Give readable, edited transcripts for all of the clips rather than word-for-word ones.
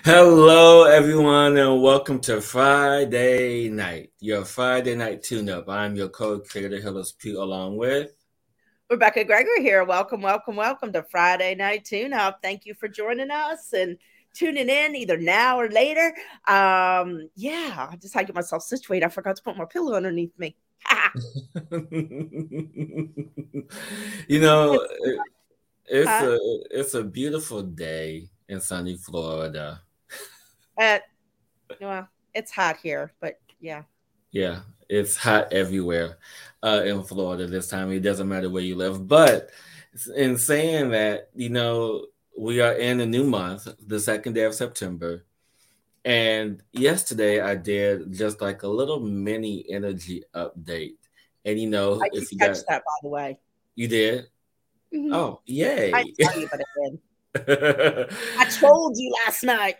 Hello, everyone, and welcome to Friday Night, your Friday Night Tune-Up. I'm your co-creator, Hillis Pugh, along with... Rebecca Gregory here. Welcome, welcome, welcome to Friday Night Tune Up. Thank you for joining us and tuning in either now or later. I just had to get myself situated. I forgot to put my pillow underneath me. You know, It's, it's huh? a it's a beautiful day in sunny Florida. Uh, well, it's hot here, but yeah. Yeah, it's hot everywhere in Florida this time. It doesn't matter where you live. But in saying that, we are in a new month, the second day of September. And yesterday I did just like a little mini energy update. And I did if you catch got, that, by the way. you did? Mhm. Oh, I yay. didn't tell you, but I did. I told you last night.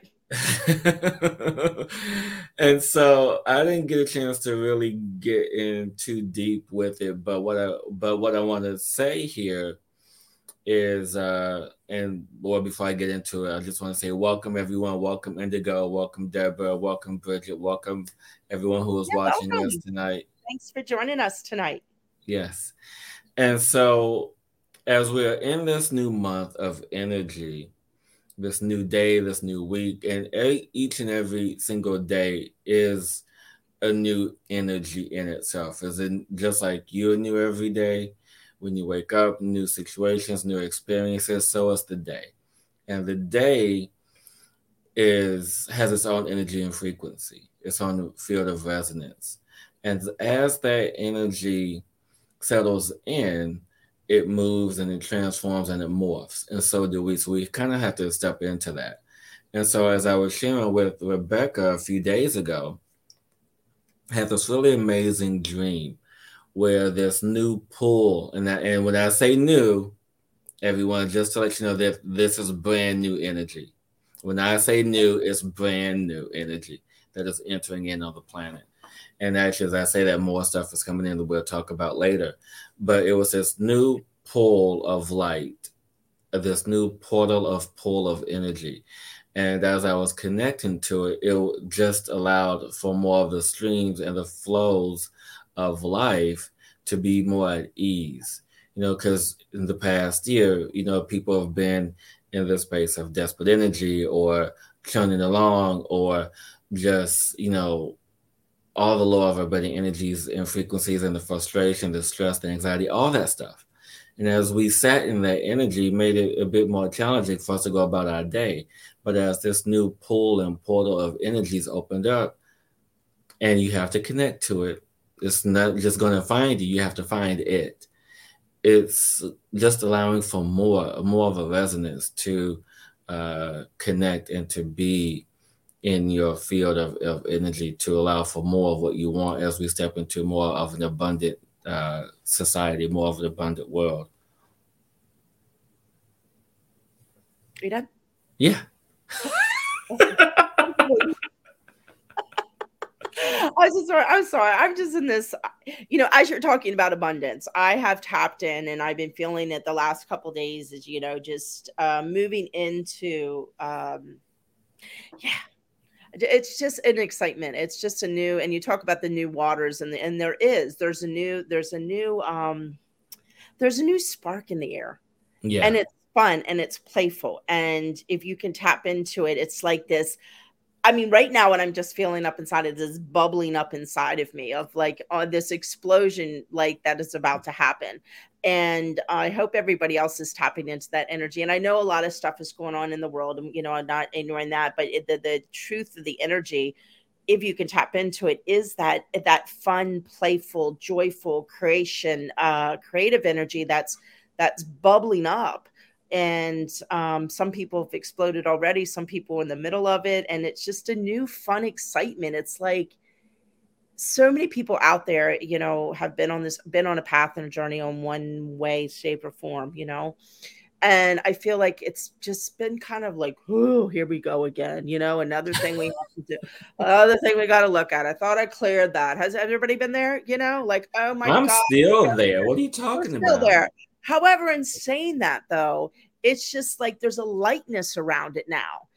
And so I didn't get a chance to really get in too deep with it, but what I want to say here is and well, before I get into it, I just want to say welcome everyone, welcome Indigo, welcome Deborah, welcome Bridget, welcome everyone who is Yeah, watching us welcome. tonight. Thanks for joining us tonight. Yes. And so as we're in this new month of energy, this new day, this new week, and each and every single day is a new energy in itself. Is it just like you're new every day? When you wake up, new situations, new experiences, so is the day. And the day is has its own energy and frequency, its own field of resonance. And as that energy settles in, it moves and it transforms and it morphs. And so do we. So we kind of have to step into that. And so as I was sharing with Rebecca a few days ago, I had this really amazing dream where this new pull, and when I say new, everyone, just to let you know that this is brand new energy. When I say new, it's brand new energy that is entering in on the planet. And actually, as I say that, more stuff is coming in that we'll talk about later. But it was this new pull of light, this new pull of energy. And as I was connecting to it, it just allowed for more of the streams and the flows of life to be more at ease. Because in the past year, people have been in this space of desperate energy or churning along or just, all the law of abundant energies and frequencies and the frustration, the stress, the anxiety, all that stuff. And as we sat in that energy, made it a bit more challenging for us to go about our day. But as this new pool and portal of energies opened up, and you have to connect to it, it's not just going to find you, you have to find it. It's just allowing for more of a resonance to connect and to be in your field of energy to allow for more of what you want as we step into more of an abundant society, more of an abundant world. You done? Yeah. Okay. I'm sorry. I'm just in this, as you're talking about abundance, I have tapped in and I've been feeling it the last couple days is, just moving into, yeah, it's just an excitement. It's just a new, and you talk about the new waters and there's a new spark in the air, Yeah. and it's fun and it's playful. And if you can tap into it, it's like this. I mean, right now, what I'm just feeling up inside is this bubbling up inside of me of like this explosion, like that is about to happen. And I hope everybody else is tapping into that energy. And I know a lot of stuff is going on in the world, and I'm not ignoring that. But the truth of the energy, if you can tap into it, is that fun, playful, joyful creation, creative energy that's bubbling up. And some people have exploded already, some people in the middle of it, and it's just a new fun excitement. It's like so many people out there, have been on a path and a journey on one way, shape, or form, and I feel like it's just been kind of like, oh, here we go again, another thing we have to do, another thing we got to look at. I thought I cleared that. Has everybody been there? Like, oh my I'm God, still there. What are you we're talking still about? there. However, in saying that though, it's just like there's a lightness around it now.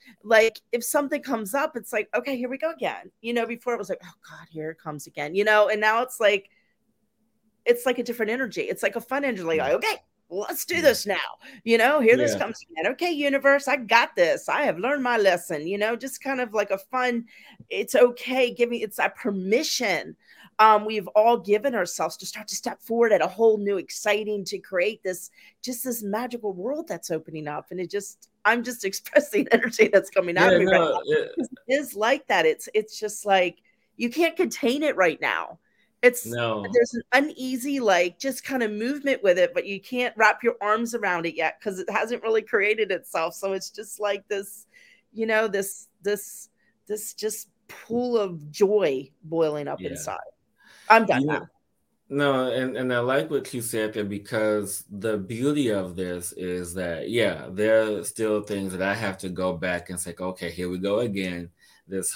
Like if something comes up, it's like, okay, here we go again. Before it was like, oh God, here it comes again, and now it's like a different energy. It's like a fun energy. Like, okay, let's do this now. Here this comes again. Okay, universe, I got this. I have learned my lesson. Just kind of like a fun. It's okay. It's that permission. We've all given ourselves to start to step forward at a whole new, exciting to create this magical world that's opening up. And I'm just expressing energy that's coming out of me right now. It is like that. It's just like you can't contain it right now. There's an uneasy, like just kind of movement with it, but you can't wrap your arms around it yet because it hasn't really created itself. So it's just like this, this just pool of joy boiling up inside. I'm done now. No, and I like what you said there, because the beauty of this is that, there are still things that I have to go back and say, okay, here we go again. The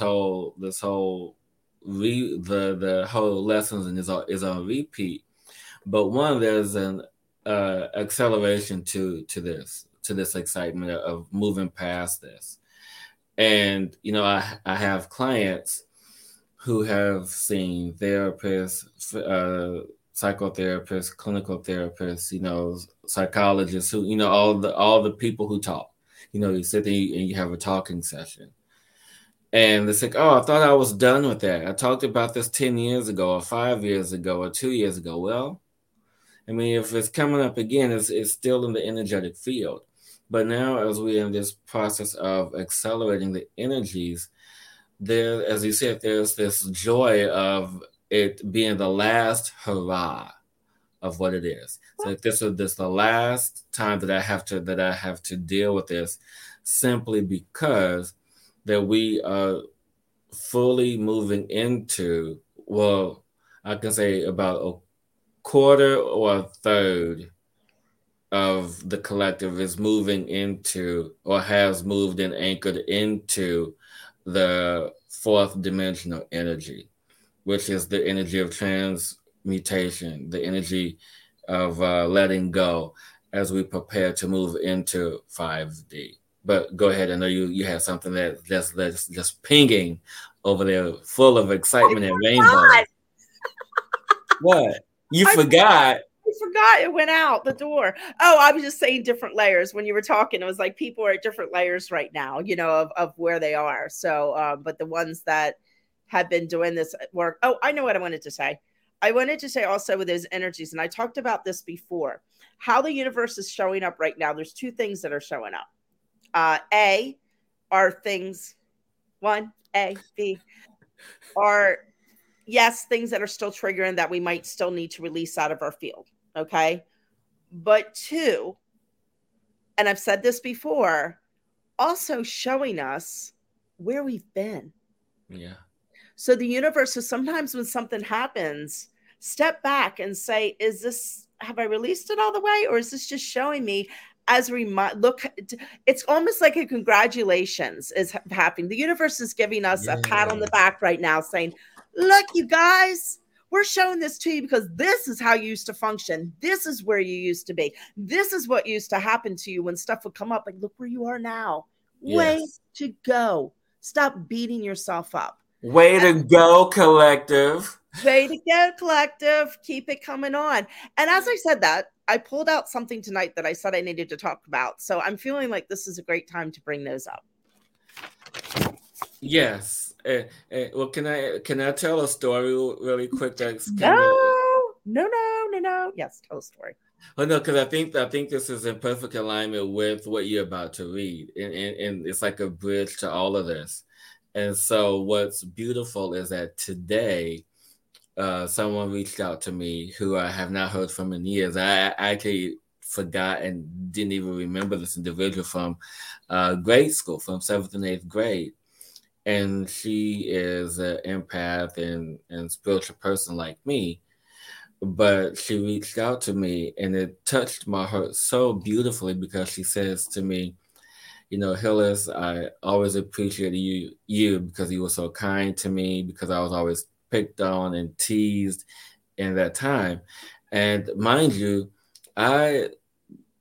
whole lessons is on repeat. But one, there's an acceleration to this excitement of moving past this. And, I have clients who have seen therapists, psychotherapists, clinical therapists, psychologists, who, all the people who talk. You sit there and you have a talking session. And it's like, oh, I thought I was done with that. I talked about this 10 years ago or 5 years ago or 2 years ago. Well, I mean, if it's coming up again, it's still in the energetic field. But now, as we're in this process of accelerating the energies, there, as you said, there's this joy of it being the last hurrah of what it is. So if this is the last time that I have to deal with this, simply because that we are fully moving into, well, I can say about a quarter or a third of the collective is moving into, or has moved and anchored into, the fourth dimensional energy, which is the energy of transmutation, the energy of letting go as we prepare to move into 5D. But go ahead. I know you have something that's just pinging over there, full of excitement and rainbow. What? You forgot? I forgot it went out the door. Oh, I was just saying different layers when you were talking. It was like people are at different layers right now, of where they are. So, but the ones that have been doing this work. Oh, I know what I wanted to say. I wanted to say also with those energies, and I talked about this before, how the universe is showing up right now. There's two things that are showing up. A are things, one, A, B, are, yes, things that are still triggering that we might still need to release out of our field. Okay. But two, and I've said this before, also showing us where we've been. Yeah. So the universe is sometimes when something happens, step back and say, have I released it all the way? Or is this just showing me as a look? It's almost like a congratulations is happening. The universe is giving us a pat on the back right now saying, look, you guys, we're showing this to you because this is how you used to function. This is where you used to be. This is what used to happen to you when stuff would come up. Like, look where you are now. Yes. Way to go. Stop beating yourself up. Way to go, collective. Way to go, collective. Keep it coming on. And as I said that, I pulled out something tonight that I said I needed to talk about. So I'm feeling like this is a great time to bring those up. Yes. Well, can I tell a story really quick? That's No. Yes, tell a story. Oh no, because I think this is in perfect alignment with what you're about to read, and it's like a bridge to all of this. And so, what's beautiful is that today, someone reached out to me who I have not heard from in years. I actually forgot and didn't even remember this individual from grade school, from 7th and 8th grade. And she is an empath and spiritual person like me. But she reached out to me, and it touched my heart so beautifully because she says to me, Hillis, I always appreciated you because you were so kind to me, because I was always picked on and teased in that time. And mind you, I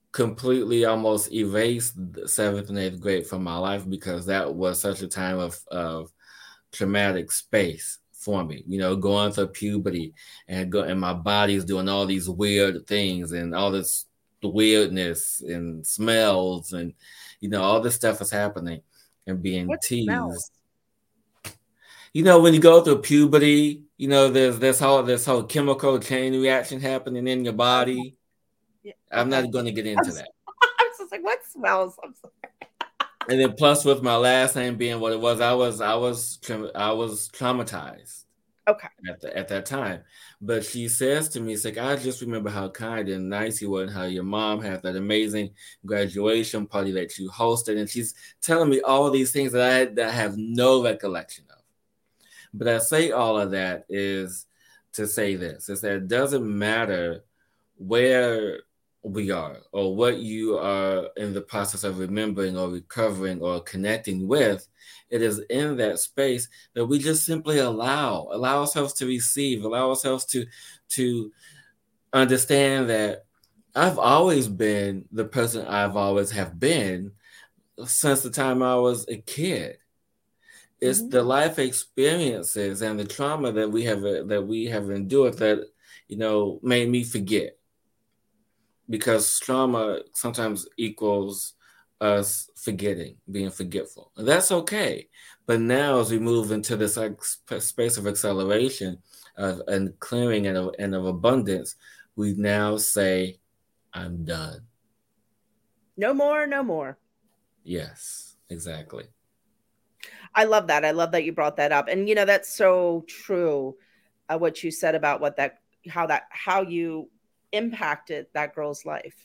completely almost erased the seventh and eighth grade from my life because that was such a time of traumatic space for me. You know, going through puberty and my body's doing all these weird things and all this weirdness and smells and all this stuff is happening and being What teased. smells? When you go through puberty, there's this whole chemical chain reaction happening in your Oh, body. yeah, I'm okay. not going to get I'm into so, that. I'm just like, what smells? I'm so, And then plus with my last name being what it was, I was traumatized okay. at that time. But she says to me, it's like, I just remember how kind and nice you were and how your mom had that amazing graduation party that you hosted. And she's telling me all these things that I have no recollection of. But I say all of that is to say this, is that it doesn't matter where we are or what you are in the process of remembering or recovering or connecting with. It is in that space that we just simply allow ourselves to receive, allow ourselves to understand that I've always been the person I've always have been since the time I was a kid. It's Hmm. the life experiences and the trauma that we have endured that made me forget, because trauma sometimes equals us forgetting, being forgetful. And that's okay. But now, as we move into this space of acceleration and clearing and of abundance, we now say, I'm done. No more, no more. Yes, exactly. I love that. I love that you brought that up. And that's so true. What you said about how you impacted that girl's life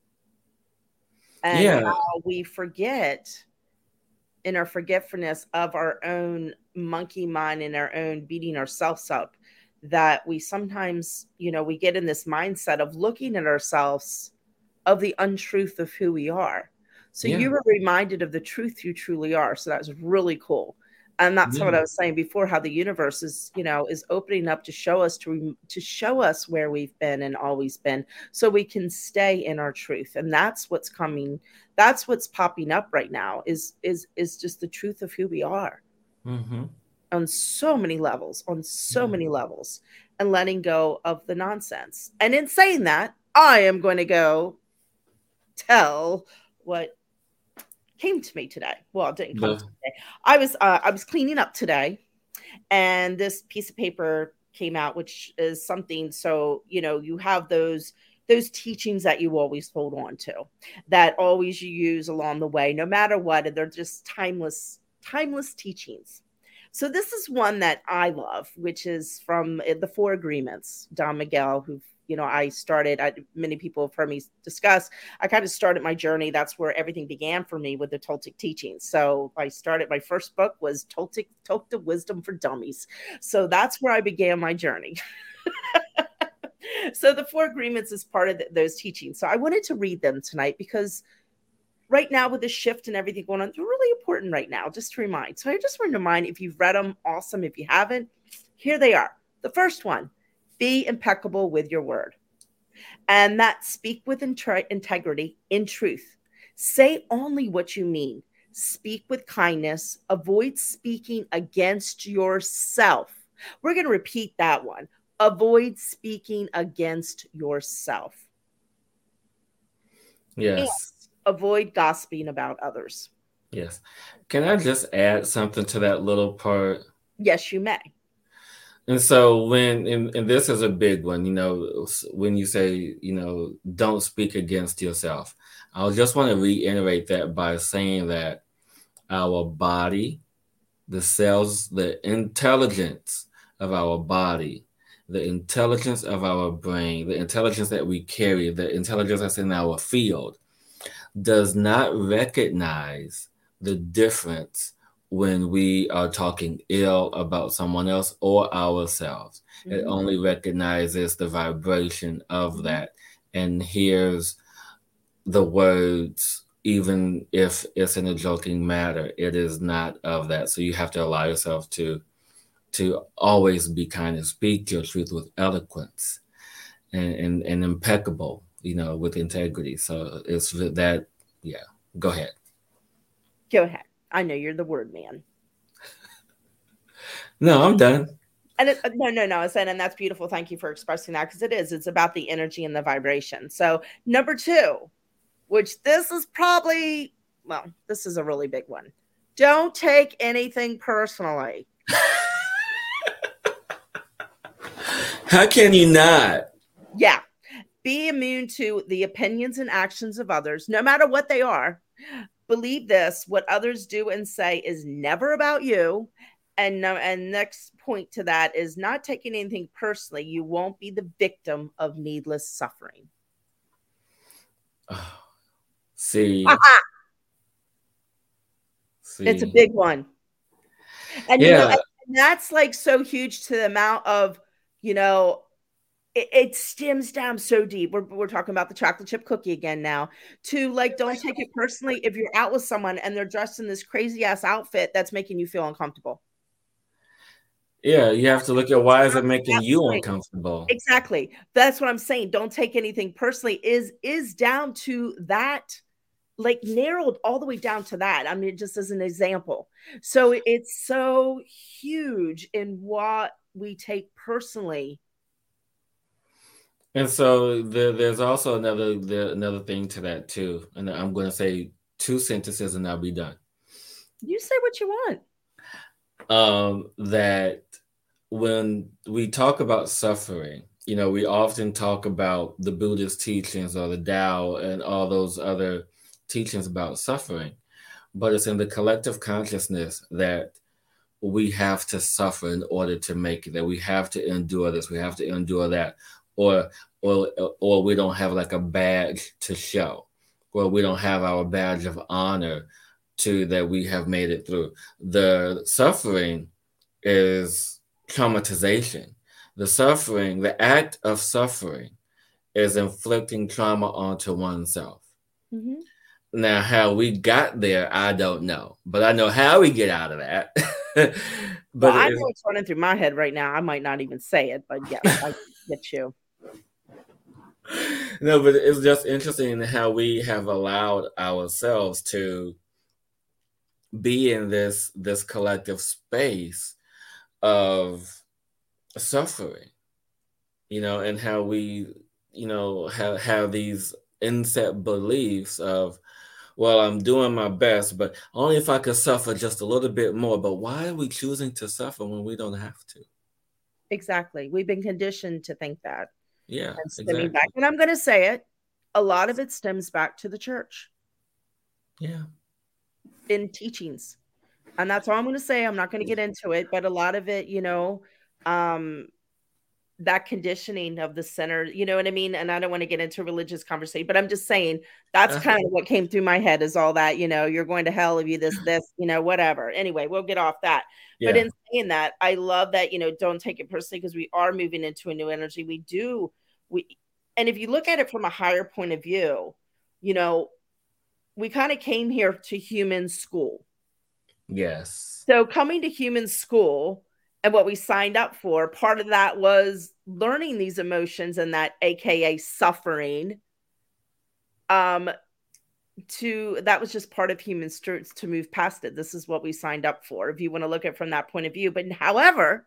and Yeah. how we forget in our forgetfulness of our own monkey mind and our own beating ourselves up, that we sometimes, we get in this mindset of looking at ourselves of the untruth of who we are. So Yeah. you were reminded of the truth you truly are. So that was really cool. And that's what Yeah. I was saying before, how the universe is, is opening up to show us to show us where we've been and always been, so we can stay in our truth. And that's what's coming. That's what's popping up right now is just the truth of who we are Mm-hmm. on so many levels, on so Yeah. many levels, and letting go of the nonsense. And in saying that, I am going to go tell what came to me today. Well, it didn't come to The me today. I was cleaning up today, and this piece of paper came out, which is something. So you have those teachings that you always hold on to, that always you use along the way, no matter what, and they're just timeless teachings. So this is one that I love, which is from the Four Agreements. Don Miguel, who I started. Many people have heard me discuss. I kind of started my journey. That's where everything began for me with the Toltec teachings. So I started. My first book was Toltec Wisdom for Dummies. So that's where I began my journey. So the Four Agreements is part of those teachings. So I wanted to read them tonight because right now with the shift and everything going on, they're really important right now, just to remind. So I just want to remind, if you've read them, awesome. If you haven't, here they are. The first one, be impeccable with your word. And that, speak with integrity, in truth. Say only what you mean. Speak with kindness. Avoid speaking against yourself. We're going to repeat that one. Avoid speaking against yourself. And yes. avoid gossiping about others. Yes. Can I just add something to that little part? Yes, you may. And so and this is a big one, when you say, don't speak against yourself. I just want to reiterate that by saying that our body, the cells, the intelligence of our body, the intelligence of our brain, the intelligence that we carry, the intelligence that's in our field, does not recognize the difference when we are talking ill about someone else or ourselves. It Mhm, only recognizes the vibration of mhm. that and hears the words, even if it's in a joking matter. It is not of that. So you have to allow yourself to always be kind and speak your truth with eloquence and impeccable. with integrity. So it's that, yeah, go ahead. Go ahead. I know you're the word man. No, I'm done. And no. I said, and that's beautiful. Thank you for expressing that, because it's about the energy and the vibration. So number 2, which this is probably, well, this is a really big one. Don't take anything personally. How can you not? Yeah. Be immune to the opinions and actions of others, no matter what they are. Believe this: what others do and say is never about you. And next point to that is not taking anything personally. You won't be the victim of needless suffering. Oh, see, It's a big one. And yeah, and that's like so huge to the amount of, it stems down so deep. We're talking about the chocolate chip cookie again now, to like, don't take it personally if you're out with someone and they're dressed in this crazy ass outfit that's making you feel uncomfortable. yeah, you have to look at, why is it making you uncomfortable? Exactly. That's what I'm saying. Don't take anything personally is down to that, like narrowed all the way down to that. I mean, just as an example. So it's so huge in what we take personally. And so there's also another thing to that too. And I'm going to say 2 sentences and I'll be done. You say what you want. That when we talk about suffering, we often talk about the Buddhist teachings or the Tao and all those other teachings about suffering, but it's in the collective consciousness that we have to suffer in order to make it, that we have to endure this, we have to endure that, or we don't have like a badge to show, or we don't have our badge of honor to that we have made it through. The suffering is traumatization. The act of suffering is inflicting trauma onto oneself. Mm-hmm. Now, how we got there, I don't know, but I know how we get out of that. But I know what's running through my head right now. I might not even say it, but yes, I get you. No, but it's just interesting how we have allowed ourselves to be in this collective space of suffering, and how we, have these inset beliefs of, well, I'm doing my best, but only if I could suffer just a little bit more. But why are we choosing to suffer when we don't have to? Exactly. We've been conditioned to think that. Yeah, and stemming back. And I'm going to say it, a lot of it stems back to the church. Yeah. In teachings. And that's all I'm going to say. I'm not going to get into it, but a lot of it, that conditioning of the center, you know what I mean? And I don't want to get into religious conversation, but I'm just saying that's kind of what came through my head is all that, you're going to hell if you this, whatever. Anyway, we'll get off that. Yeah. But in saying that, I love that, don't take it personally, because we are moving into a new energy. And if you look at it from a higher point of view, we kind of came here to human school. Yes. So coming to human school, and what we signed up for, part of that was learning these emotions and that AKA suffering. That was just part of human strengths to move past it. This is what we signed up for, if you want to look at it from that point of view. But however,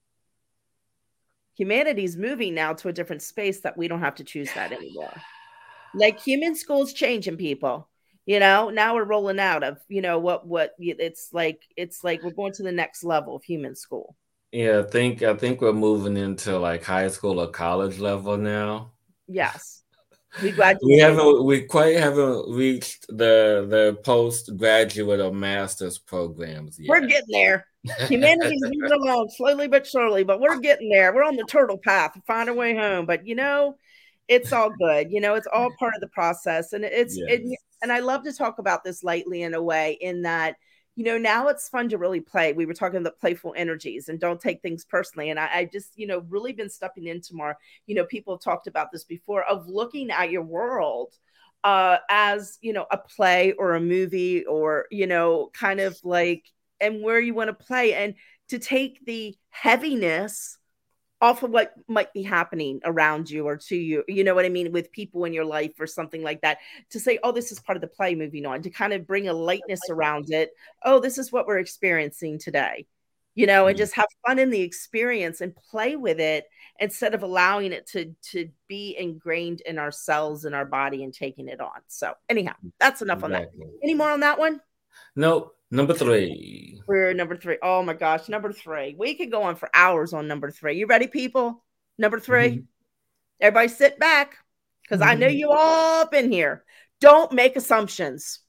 humanity's moving now to a different space that we don't have to choose that anymore. Like human school's changing, people. Now we're rolling out of, what it's like we're going to the next level of human school. Yeah, I think we're moving into like high school or college level now. Yes. We quite haven't reached the postgraduate or master's programs yet. We're getting there. Humanity's moving along slowly but surely, but we're getting there. We're on the turtle path to find our way home. But it's all good. It's all part of the process. And and I love to talk about this lightly in a way, in that, now it's fun to really play. We were talking about playful energies and don't take things personally. And I just, really been stepping into more, people have talked about this before, of looking at your world as, a play or a movie, or, kind of like, and where you want to play, and to take the heaviness off of what might be happening around you or to you, you know what I mean, with people in your life or something like that, to say, oh, this is part of the play, moving on, to kind of bring a lightness around it. Oh, this is what we're experiencing today, you know, and Mhm. just have fun in the experience and play with it instead of allowing it to be ingrained in our cells and our body and taking it on. So anyhow, that's enough on that. Exactly. Any more on that one? Nope. Number 3. We're number 3. Oh my gosh, number 3. We could go on for hours on number 3. You ready, people? Number 3. Mhm. Everybody sit back because I know you all up in here. Don't make assumptions.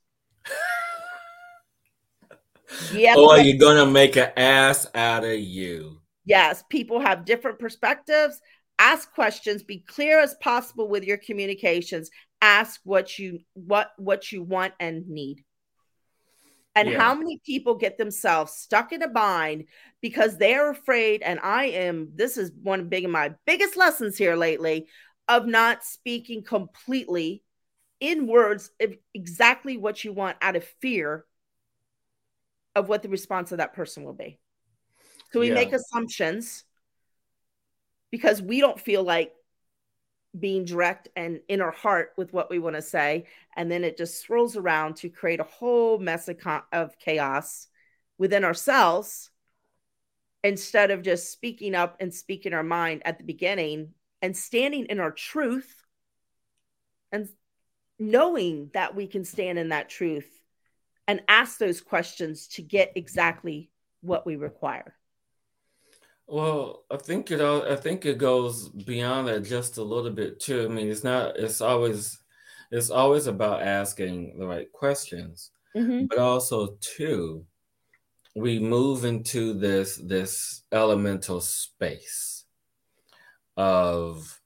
Yep, Or yep. you're gonna make an ass out of you. Yes, people have different perspectives. Ask questions. Be clear as possible with your communications. Ask what you want and need. And Yeah. how many people get themselves stuck in a bind because they're afraid? And this is one of my biggest lessons here lately, of not speaking completely in words of exactly what you want, out of fear of what the response of that person will be. So we Yeah. make assumptions because we don't feel like being direct and in our heart with what we want to say. And then it just swirls around to create a whole mess of chaos within ourselves, instead of just speaking up and speaking our mind at the beginning and standing in our truth and knowing that we can stand in that truth and ask those questions to get exactly what we require. Well, I think it goes beyond that just a little bit too. I mean, it's always about asking the right questions, Mm-hmm. but also too, we move into this elemental space of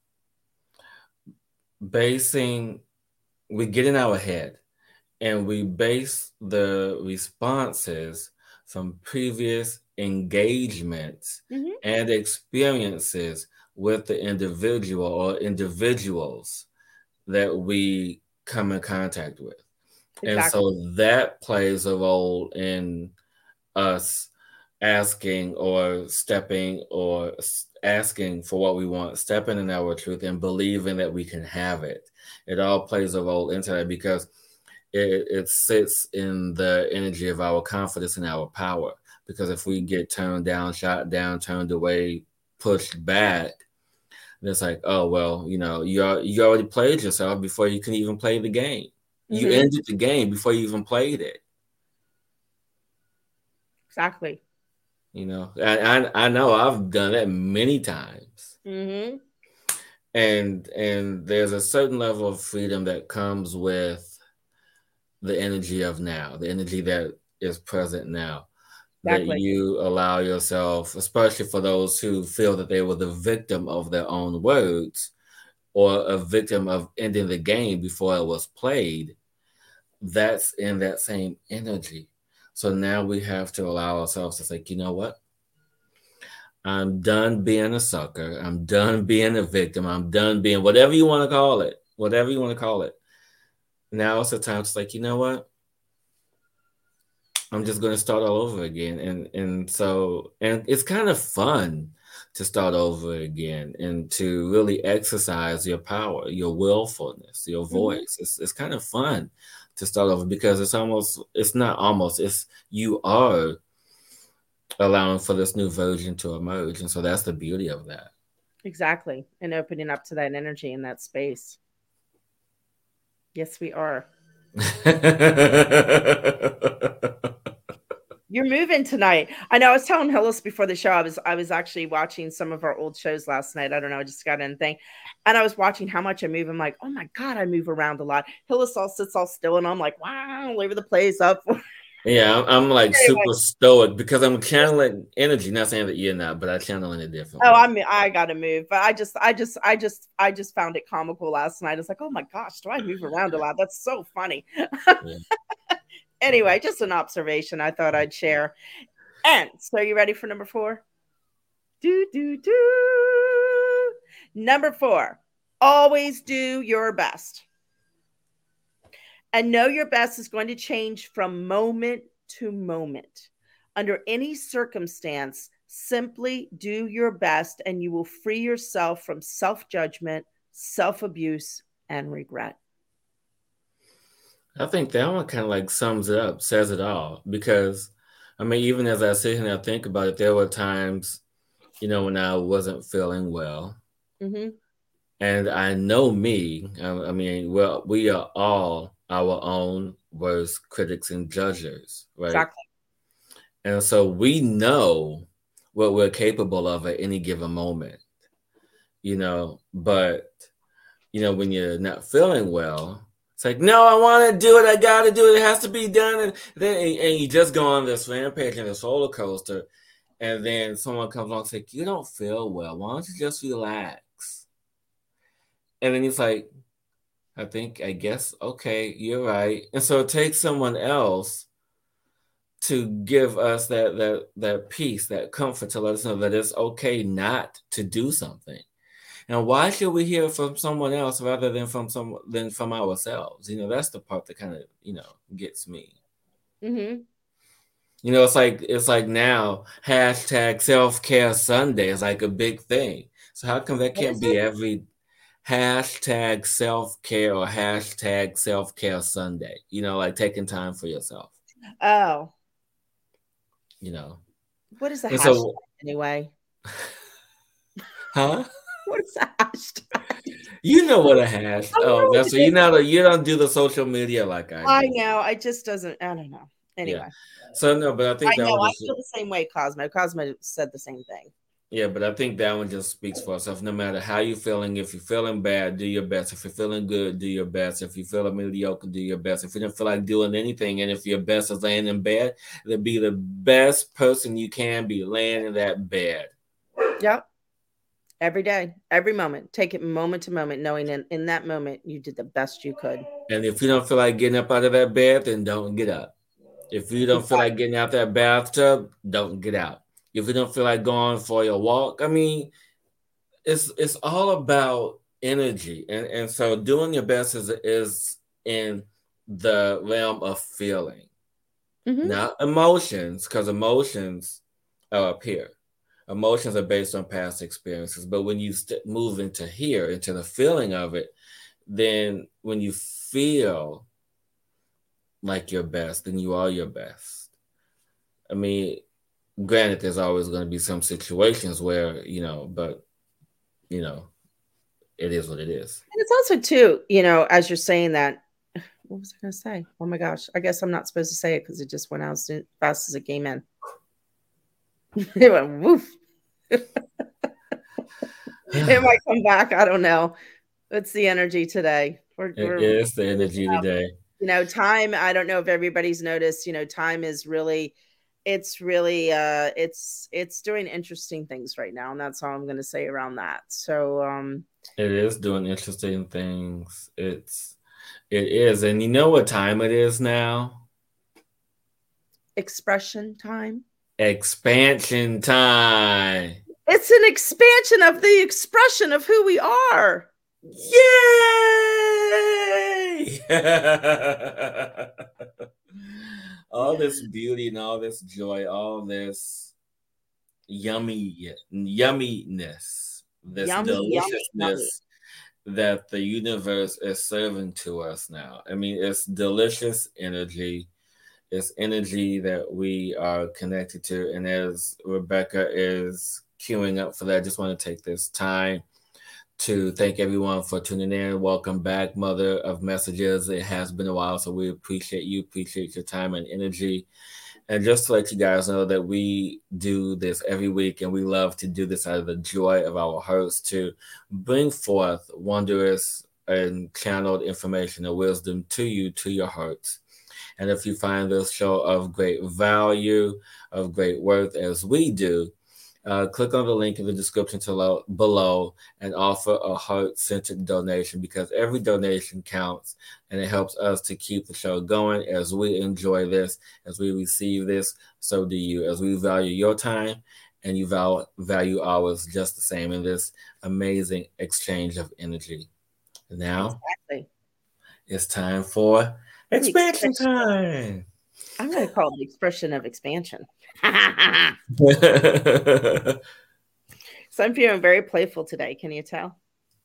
basing we get in our head and we base the responses from previous engagements Mm-hmm. and experiences with the individual or individuals that we come in contact with. And Exactly. so that plays a role in us asking or stepping or asking for what we want, stepping in our truth and believing that we can have it. It all plays a role into that because it sits in the energy of our confidence and our power. Because if we get turned down, shot down, turned away, pushed back, then it's like, oh well, you already played yourself before you can even play the game. You Mm-hmm. ended the game before you even played it. Exactly. I know I've done that many times, Mm-hmm. and there's a certain level of freedom that comes with the energy of now, the energy that is present now, that Exactly. you allow yourself, especially for those who feel that they were the victim of their own words or a victim of ending the game before it was played, that's in that same energy. So now we have to allow ourselves to say, you know what? I'm done being a sucker. I'm done being a victim. I'm done being whatever you want to call it. Whatever you want to call it. Now it's the time. It's like, you know what? I'm just going to start all over again. And it's kind of fun to start over again and to really exercise your power, your willfulness, your Mm-hmm. voice. It's kind of fun to start over because it's not almost, it's you are allowing for this new version to emerge. And so that's the beauty of that. Exactly. And opening up to that energy in that space. Yes, we are. You're moving tonight. I know. I was telling Hillis before the show. I was actually watching some of our old shows last night. I don't know. I just got in thing, and I was watching how much I move. I'm like, oh my god, I move around a lot. Hillis all sits all still, and I'm like, wow, all over the place. Up. Yeah, I'm like Anyway, super stoic because I'm channeling energy. Not saying that you're not, but I channel in a different oh, way. I gotta move. But I just found it comical last night. It's like, oh my gosh, do I move around a lot? That's so funny. Yeah. Anyway, just an observation I thought I'd share. And so, you ready for number 4? Do, do, do. Number 4, always do your best. And know your best is going to change from moment to moment. Under any circumstance, Simply do your best, and you will free yourself from self judgment, self abuse, and regret. I think that one kind of like sums it up, says it all. Because, I mean, even as I sit here and I think about it, there were times, when I wasn't feeling well. Mm-hmm. And I know me, I mean, well, we are all our own worst critics and judges, right? Exactly. And so we know what we're capable of at any given moment, but, when you're not feeling well, it's like, no, I want to do it. I got to do it. It has to be done. And then and you just go on this rampage and this roller coaster. And then someone comes along and says, you don't feel well. Why don't you just relax? And then he's like, I guess, okay, you're right. And so it takes someone else to give us that peace, that comfort, to let us know that it's okay not to do something. And why should we hear from someone else rather than from ourselves? That's the part that kind of gets me. Mm-hmm. It's like now hashtag self-care Sunday is like a big thing. So how come that What can't is be it? every hashtag self-care or hashtag self-care Sunday? Like taking time for yourself. Oh, You know, what is the and hashtag so, anyway? huh? What is the hashtag? You know what a hash? I Oh, know that's what what it is. you don't do the social media like I I do. know. I just doesn't. I don't know. Yeah. Anyway, So no, but I I think that know. one I just feel the same way. Cosmo. Cosmo said the same thing. yeah, but I think that one just speaks for itself. No matter how you're feeling, if you're feeling bad, do your best. If you're feeling good, do your best. If you're feeling mediocre, do your best. If you don't feel like doing anything, and if your best is laying in bed, then be the best person you can be laying in that bed. Yep. Every day, every moment. Take it moment to moment, knowing in that moment you did the best you could. And if you don't feel like getting up out of that bed, then don't get up. If you don't feel like getting out that bathtub, don't get out. If you don't feel like going for your walk, I mean, it's all about energy, and so doing your best is in the realm of feeling, Mm-hmm. not emotions, because emotions are up here. Emotions are based on past experiences, but when you move into here, into the feeling of it, then when you feel like your best, then you are your best. I mean, granted, there's always going to be some situations where but you know, it is what it is. And it's also too, as you're saying that, what was I going to say? Oh my gosh, I guess I'm not supposed to say it because it just went out as fast as it came in. It went woof. It might come back. I don't know. It's the energy today. It is the energy today. Time. I don't know if everybody's noticed. Time is really, it's really, it's doing interesting things right now, and that's all I'm going to say around that. So, It is doing interesting things. It is, and you know what time it is now? expression time. Expansion time. It's an expansion of the expression of who we are. Yay! All this beauty and all this joy, all this yumminess, this Yummy, yummy, yummy. deliciousness that the universe is serving to us now. I mean, it's delicious energy. It's energy that we are connected to. And as Rebecca is queuing up for that, I just want to take this time to thank everyone for tuning in. Welcome back, Mother of Messages. It has been a while, so we appreciate you, appreciate your time and energy. And just to let you guys know that we do this every week, and we love to do this out of the joy of our hearts to bring forth wondrous and channeled information and wisdom to you, to your hearts. And if you find this show of great value, of great worth, as we do, click on the link in the description below and offer a heart-centered donation, because every donation counts and it helps us to keep the show going. As we enjoy this, as we receive this, so do you. As we value your time and you value ours just the same in this amazing exchange of energy. Now Exactly. it's time for expansion time. I'm going to call it expression of expansion. So I'm feeling very playful today. Can you tell?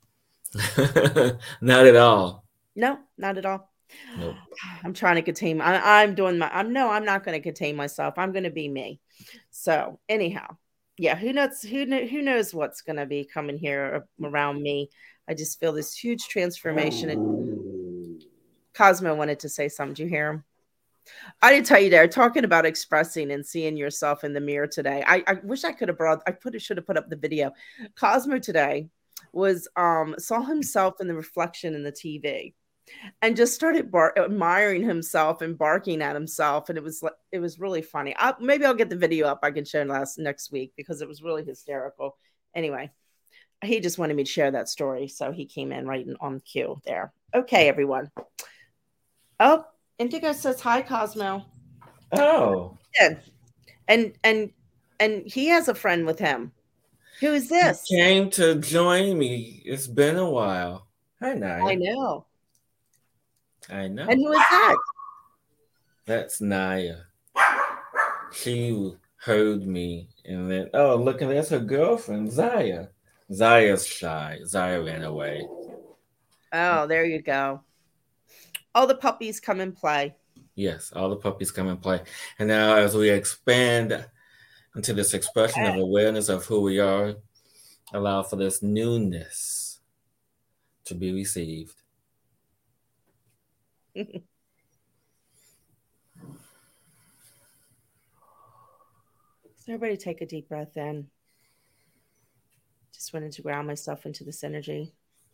Not at all. No, not at all. Nope. I'm trying to contain. I'm doing my. I'm no. I'm not going to contain myself. I'm going to be me. So anyhow, yeah. Who knows? Who knows what's going to be coming here around me? I just feel this huge transformation. And Cosmo wanted to say something. Did you hear him? I didn't tell you there. Talking about expressing and seeing yourself in the mirror today. I wish I could have brought. Should have put up the video. Cosmo today was saw himself in the reflection in the TV and just started admiring himself and barking at himself, and it was really funny. Maybe I'll get the video up. I can share next week because it was really hysterical. Anyway, he just wanted me to share that story, so he came in right on cue there. Okay, everyone. Oh, Indigo says hi, Cosmo. Oh. Yeah. And he has a friend with him. Who is this? He came to join me. It's been a while. Hi, Naya. I know. I know. And who is that? That's Naya. She heard me and then, oh, look, and that's her girlfriend, Zaya. Zaya's shy. Zaya ran away. Oh, there you go. All the puppies come and play. Yes, all the puppies come and play. And now as we expand into this expression of awareness of who we are, allow for this newness to be received. So everybody take a deep breath in. Just wanted to ground myself into this energy.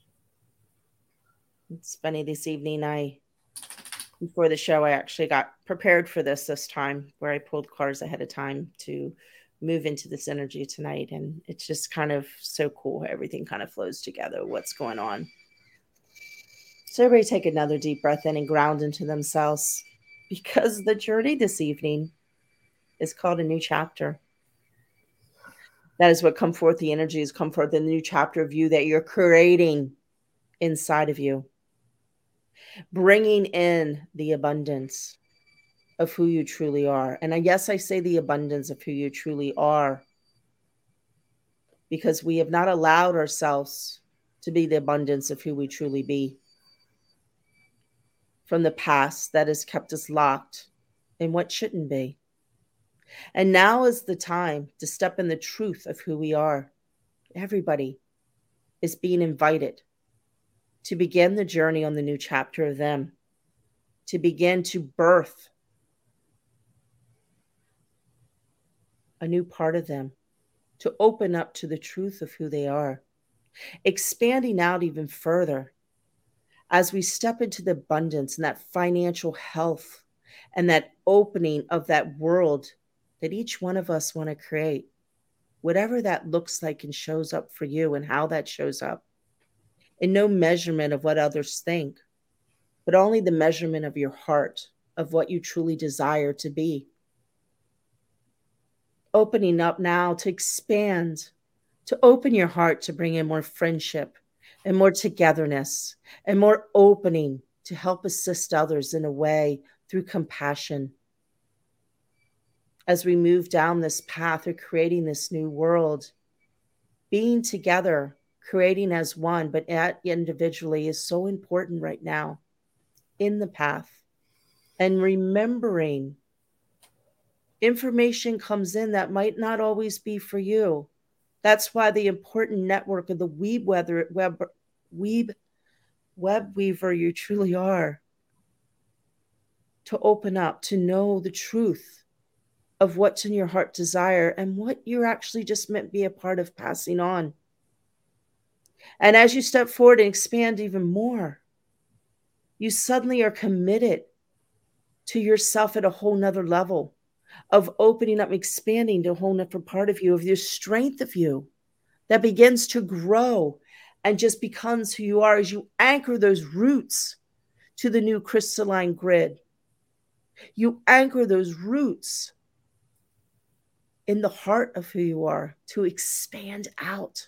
It's funny, this evening, before the show, I actually got prepared for this time, where I pulled cards ahead of time to move into this energy tonight. And it's just kind of so cool. Everything kind of flows together, what's going on. So everybody take another deep breath in and ground into themselves, because the journey this evening is called a new chapter. That is what come forth. The energy has come forth, the new chapter of you that you're creating inside of you, bringing in the abundance of who you truly are. And I guess I say the abundance of who you truly are because we have not allowed ourselves to be the abundance of who we truly be from the past that has kept us locked in what shouldn't be. And now is the time to step in the truth of who we are. Everybody is being invited to begin the journey on the new chapter of them, to begin to birth a new part of them, to open up to the truth of who they are, expanding out even further as we step into the abundance and that financial health and that opening of that world that each one of us want to create, whatever that looks like and shows up for you and how that shows up. And no measurement of what others think, but only the measurement of your heart, of what you truly desire to be. Opening up now to expand, to open your heart to bring in more friendship and more togetherness and more opening to help assist others in a way through compassion. As we move down this path of creating this new world, being together, creating as one, but individually is so important right now in the path. And remembering information comes in that might not always be for you. That's why the important network of the web weaver you truly are, to open up, to know the truth of what's in your heart desire and what you're actually just meant to be a part of passing on. And as you step forward and expand even more, you suddenly are committed to yourself at a whole nother level of opening up, expanding to a whole nother part of you, of your strength of you that begins to grow and just becomes who you are as you anchor those roots to the new crystalline grid. You anchor those roots in the heart of who you are to expand out.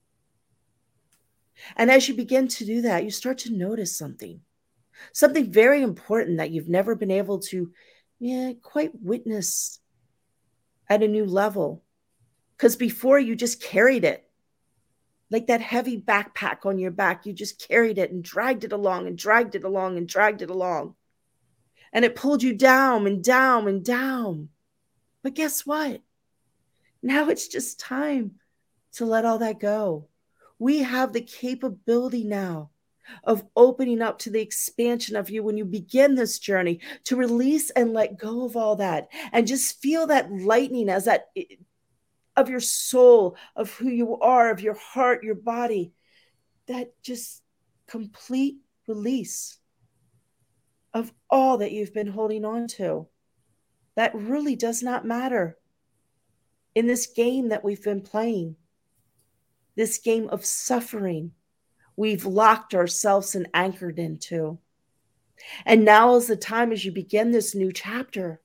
And as you begin to do that, you start to notice something very important that you've never been able to, quite witness at a new level. Because before you just carried it like that heavy backpack on your back. You just carried it and dragged it along and dragged it along and dragged it along. And it pulled you down and down and down. But guess what? Now it's just time to let all that go. We have the capability now of opening up to the expansion of you when you begin this journey, to release and let go of all that and just feel that lightning as that of your soul, of who you are, of your heart, your body, that just complete release of all that you've been holding on to. That really does not matter in this game that we've been playing, this game of suffering we've locked ourselves and anchored into. And now is the time, as you begin this new chapter,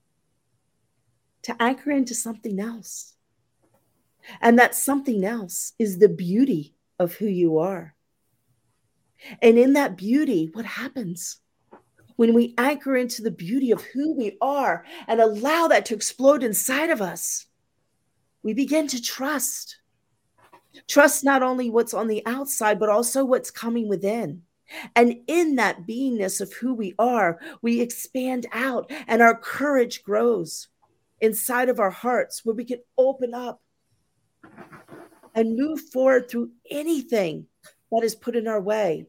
to anchor into something else. And that something else is the beauty of who you are. And in that beauty, what happens? When we anchor into the beauty of who we are and allow that to explode inside of us, we begin to trust. Trust not only what's on the outside, but also what's coming within. And in that beingness of who we are, we expand out and our courage grows inside of our hearts, where we can open up and move forward through anything that is put in our way.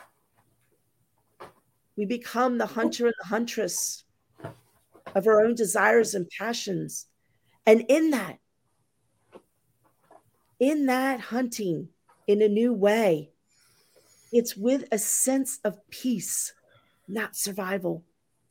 We become the hunter and the huntress of our own desires and passions. And in that hunting in a new way, it's with a sense of peace, not survival.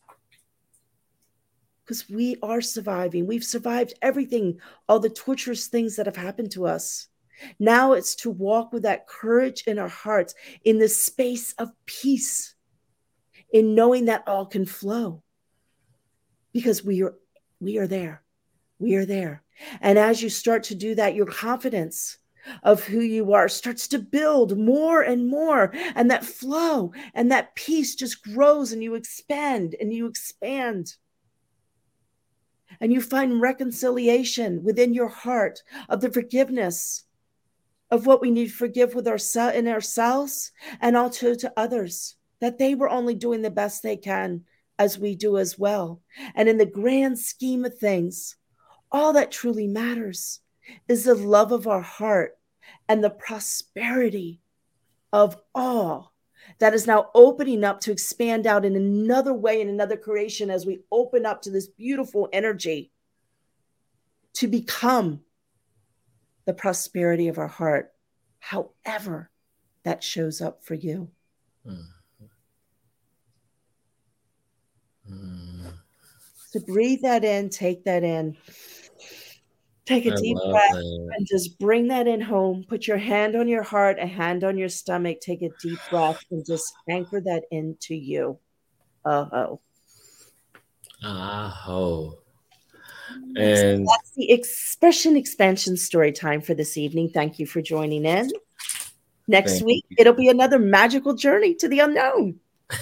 Because we are surviving. We've survived everything, all the torturous things that have happened to us. Now it's to walk with that courage in our hearts, in the space of peace, in knowing that all can flow. Because we are there. We are there. And as you start to do that, your confidence of who you are starts to build more and more. And that flow and that peace just grows, and you expand and you expand. And you find reconciliation within your heart of the forgiveness of what we need to forgive in ourselves and also to others, that they were only doing the best they can, as we do as well. And in the grand scheme of things, all that truly matters is the love of our heart and the prosperity of all that is now opening up to expand out in another way, in another creation, as we open up to this beautiful energy to become the prosperity of our heart, however that shows up for you. So breathe that in, take that in. Take a deep breath and just bring that in home. Put your hand on your heart, a hand on your stomach. Take a deep breath and just anchor that into you. Oh. Oh. And so that's the expression expansion story time for this evening. Thank you for joining in. Next week, it'll be another magical journey to the unknown.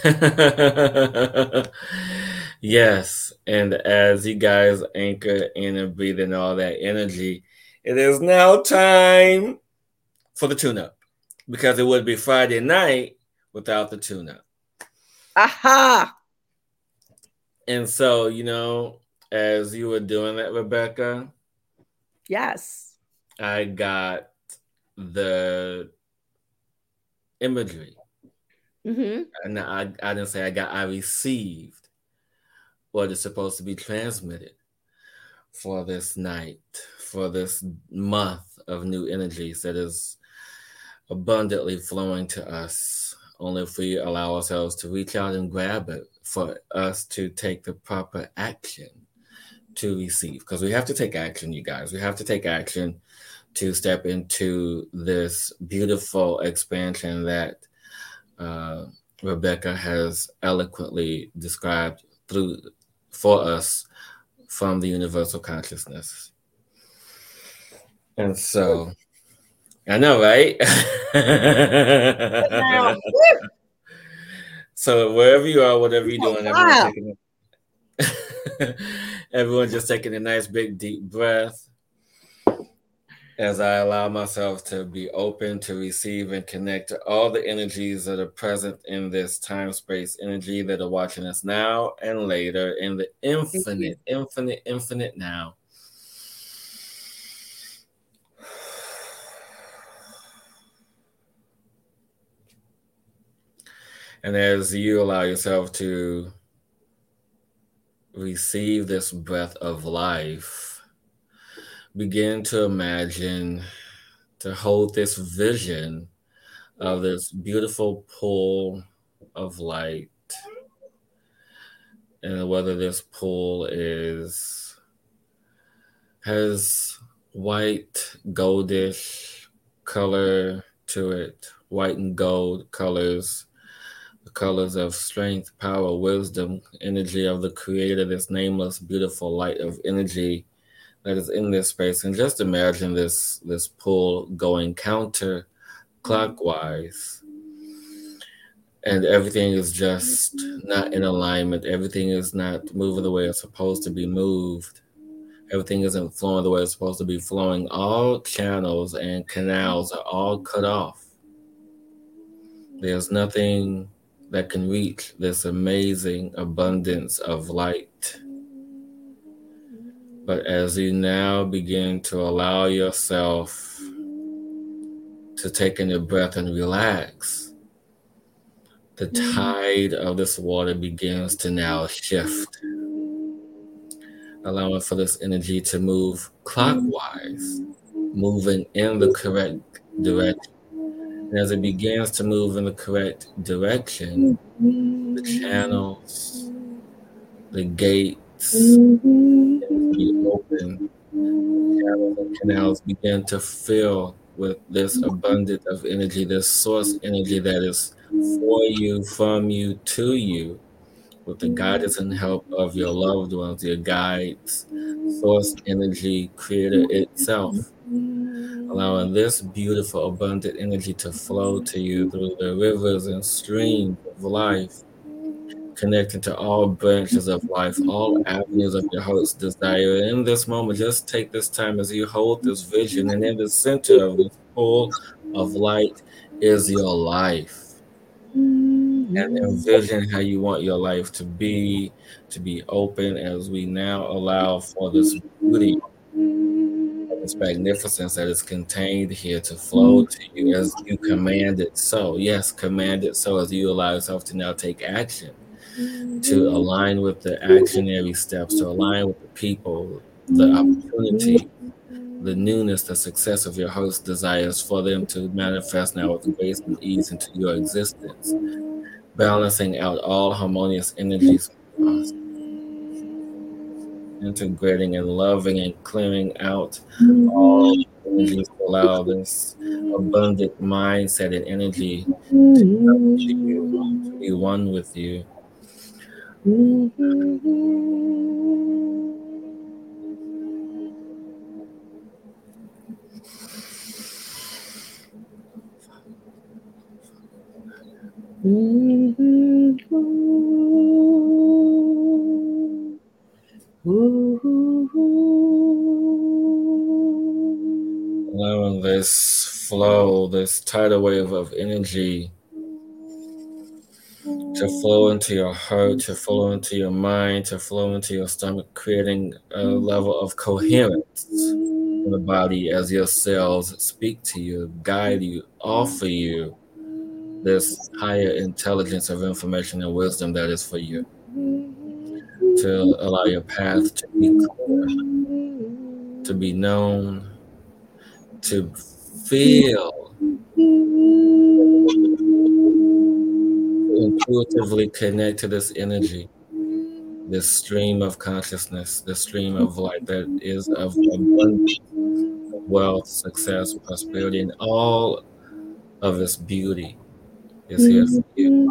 Yes, and as you guys anchor in and breathe in all that energy, it is now time for the tune-up, because it would be Friday night without the tune-up. Aha! And so, as you were doing that, Rebecca, yes, I got the imagery. Mm-hmm. And I didn't say I received what is supposed to be transmitted for this night, for this month of new energies that is abundantly flowing to us, only if we allow ourselves to reach out and grab it, for us to take the proper action to receive. Because we have to take action, you guys. We have to take action to step into this beautiful expansion that Rebecca has eloquently described for us from the universal consciousness. And so, I know, right? So wherever you are, whatever you're doing, everyone taking it. Everyone just taking a nice big deep breath as I allow myself to be open to receive and connect to all the energies that are present in this time space energy that are watching us now and later in the infinite, infinite, infinite now. And as you allow yourself to receive this breath of life, begin to imagine, to hold this vision of this beautiful pool of light. And whether this pool has white goldish color to it, white and gold colors, the colors of strength, power, wisdom, energy of the creator, this nameless, beautiful light of energy that is in this space. And just imagine this pool going counterclockwise. And everything is just not in alignment. Everything is not moving the way it's supposed to be moved. Everything isn't flowing the way it's supposed to be flowing. All channels and canals are all cut off. There's nothing that can reach this amazing abundance of light. But as you now begin to allow yourself to take in your breath and relax, the tide of this water begins to now shift, allowing for this energy to move clockwise, moving in the correct direction. And as it begins to move in the correct direction, the channels, the gates begin to be open. The channels and canals begin to fill with this abundance of energy, this source energy that is for you, from you, to you, with the guidance and help of your loved ones, your guides, source energy, creator itself, allowing this beautiful, abundant energy to flow to you through the rivers and streams of life, connecting to all branches of life, all avenues of your heart's desire. And in this moment, just take this time as you hold this vision, and in the center of this pool of light is your life. And envision how you want your life to be open, as we now allow for this beauty, this magnificence that is contained here to flow to you as you command it so. Yes, command it so, as you allow yourself to now take action, to align with the actionary steps, to align with the people, the opportunity, the newness, the success of your heart's desires, for them to manifest now with grace and ease into your existence, balancing out all harmonious energies, integrating and loving and clearing out all energies to allow this abundant mindset and energy to come to you, to be one with you. Allowing this flow, this tidal wave of energy to flow into your heart, to flow into your mind, to flow into your stomach, creating a level of coherence in the body as your cells speak to you, guide you, offer you this higher intelligence of information and wisdom that is for you, to allow your path to be clear, to be known, to feel, to intuitively connect to this energy, this stream of consciousness, this stream of light that is of abundance, of wealth, success, prosperity, and all of its beauty is here for you.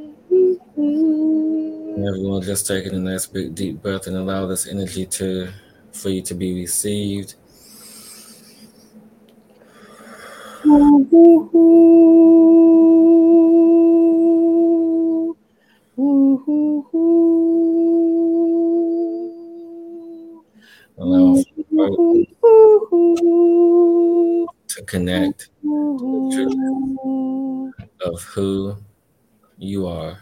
And everyone just taking a nice big deep breath and allow this energy for you to be received. Allow our heart to connect to the truth of who you are.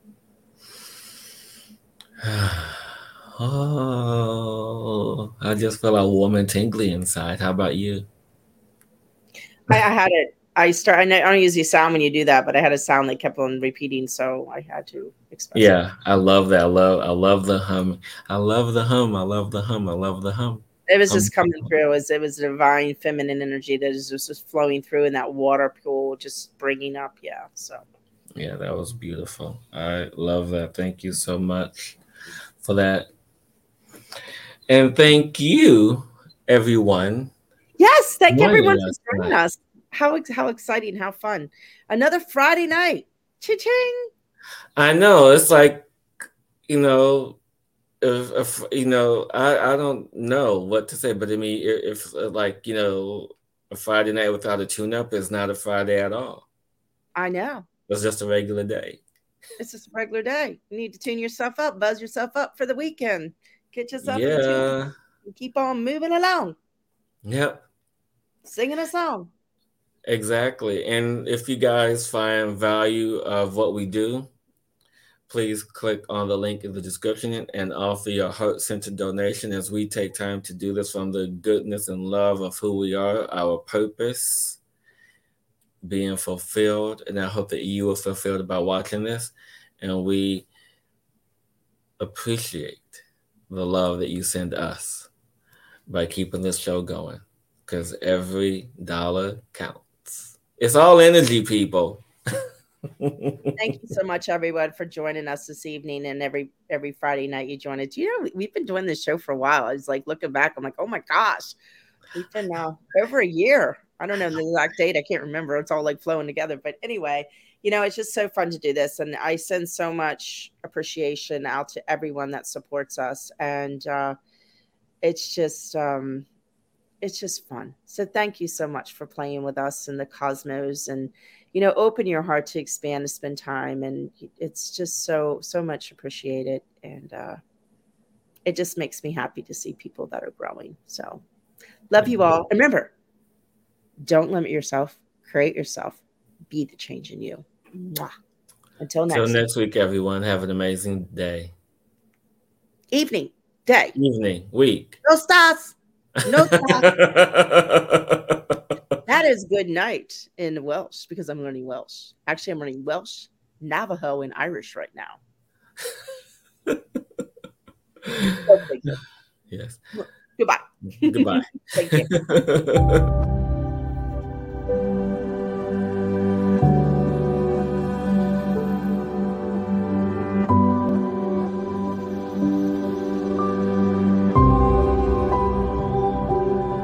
Oh, I just feel like warm and tingly inside. How about you? I had it. I don't usually sound when you do that, but I had a sound that kept on repeating, so I had to express it. Yeah, I love that. I love the hum. I love the hum. I love the hum. I love the hum. It was Hum. just coming through as it was divine feminine energy that is just flowing through in that water pool, just bringing up. Yeah. So Yeah, that was beautiful. I love that. Thank you so much for that. And thank you, everyone, yes, thank joining everyone us for joining tonight. us. How exciting, how fun. Another Friday night. Cha-ching. I know it's like, you know, if I don't know what to say, but I mean, if like, a Friday night without a tune-up is not a Friday at all. I know. It's just a regular day. It's just a regular day. You need to tune yourself up, buzz yourself up for the weekend. Get yourself in tune Yeah. and keep on moving along, Yep. singing a song. Exactly. And if you guys find value of what we do, please click on the link in the description and offer your heart-centered donation as we take time to do this from the goodness and love of who we are, our purpose being fulfilled. And I hope that you are fulfilled by watching this. And we appreciate the love that you send us by keeping this show going, because every dollar counts. It's all energy, people. Thank you so much, everyone, for joining us this evening and every Friday night you join us. You know, we've been doing this show for a while. I was like looking back, I'm like, oh my gosh, we've been over a year. I don't know the exact date. I can't remember. It's all like flowing together. But anyway, it's just so fun to do this. And I send so much appreciation out to everyone that supports us. And it's just fun. So thank you so much for playing with us in the cosmos, and open your heart to expand, to spend time, and it's just so much appreciated. And it just makes me happy to see people that are growing. So love you all. And remember, don't limit yourself, create yourself, be the change in you. Mwah. Until Next week, everyone, have an amazing day, evening, day, evening, week. No stars. No stars. That is good night in Welsh, because I'm learning Welsh. Actually, I'm learning Welsh, Navajo, and Irish right now. Yes. Goodbye. Goodbye. Thank you.